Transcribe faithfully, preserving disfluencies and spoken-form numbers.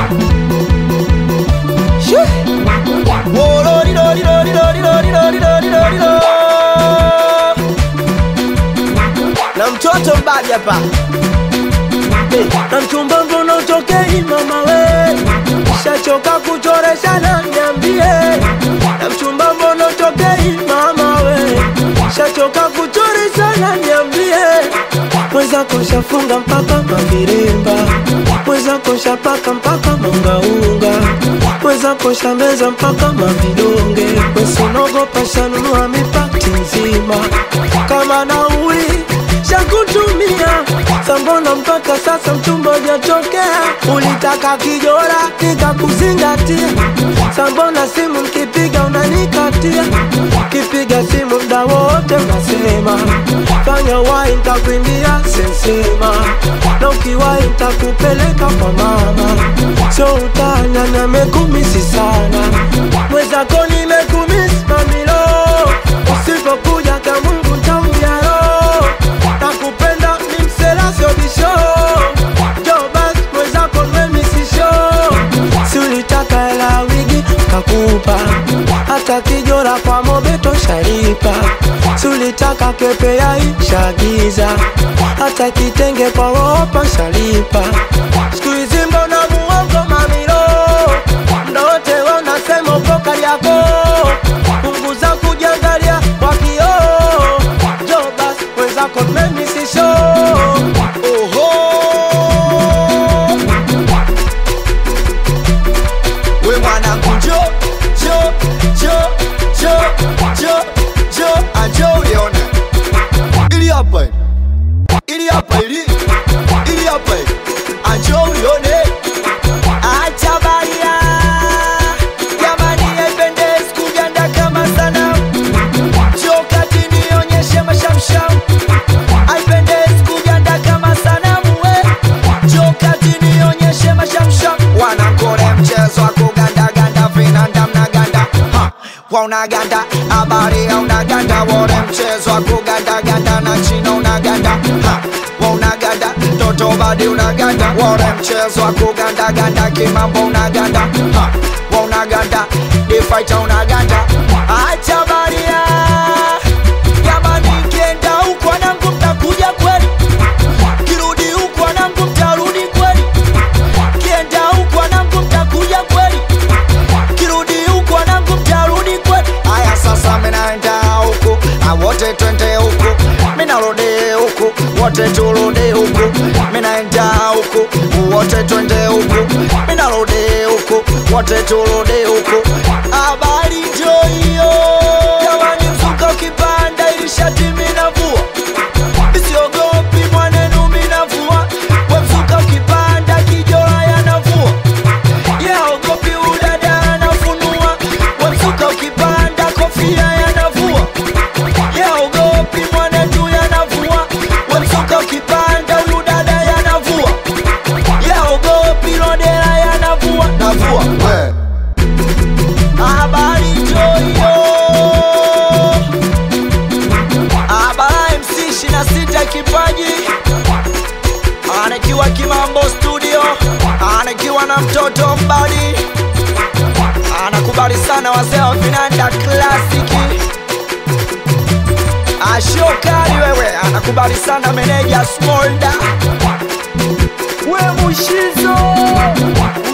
Na mtoto mbadi hapa na mchumba mbona utokei mama we, shachoka kuchoresha na niambie. Na mchumba mbona utokei mama we, shachoka kuchoresha na niambie. Mweza koshafunga mpaka mavirimba, mweza koshapaka mpaka mangaunga, mweza kosha meza mpaka mavidonge. Wesonogopa shanunua mipati nzima, kama nauli shakutumia. Sambona mpaka sasa mchumba hujatokea, ulitaka kijora nikakuzingatia. Sambona simu mkipiga unanikatia, kipiga simu mda wote unasema fanya wai nitakuimbia sensema, na ukiwai nitakupeleka kwa mama. So utanya na mekumisi sana, mwezako nimekumisi mamilo. Usipokuja ka Mungu nitaumbiaro, nakupenda ni msela sio bisho. Jobas mwezako nimemisisho, si ulitaka hela wigi kakupa, hata kijora kwa mobeto sharipa. Si ulitaka kepe ya ishagiza, hata kitenge kwa ropa sharipa. Sikuizi mbona muongo mamilo, mdote wanasema uko kari yako. Punguza kujangalia kwa kioo, Jobas mwezako nimemisisho. Oho we mwanangu jo jo jo jo jo jo ajo ulione ili hapa ili hapa ili ili hapa ajo ulione. Acha baria jamani, haipendezi kuganda kama sana. Joka tini onyeshe mashamsham, haipendezi kuganda kama sana muwe. Joka tini onyeshe mashamsham, wanakore mchezo wa kuganda ganda vinanda mnaganda ha wa unaganda habari ya unaganda. Wore mchezo wa kuganda ganda na chino unaganda ha wa unaganda toto badi unaganda. Wore mchezo wa kuganda ganda kimambo unaganda ha wa unaganda difaita unaganda. Acha baria jamani, kienda huko wanangu mtakuja kweli, kirudi huko wanangu mtarudi kweli. Kienda huko wanangu mtakuja kweli, kirudi huko wanangu mtarudi kweli. Aya sasa minaenda huko, awote twende huko, minarudi huko, wote turudi huko. Minaenda huko, wote twende huko, minarudi huko, wote turudi huko. Habari joyo jamani, mzuka ukipanda ili shati minavua, isiogopi mwanenu minavua. We mzuka ukipanda kijora yanavua, yeah ogopi udada anafunua. We mzuka ukipanda kofia yanavua, yeah ogopi mwanetu yanavua. We mzuka ukipanda udada yanavua, yeah ogopi lodela yanavua. Navua we habari joyo. Habari M C ishirini na sita kipaji, anakiwa Kimambo studio, anakiwa na mtoto mbadi, anakubali sana wazee wa vinanda klasiki. Ashokali wewe, anakubali sana meneja Smolda. We Mushizo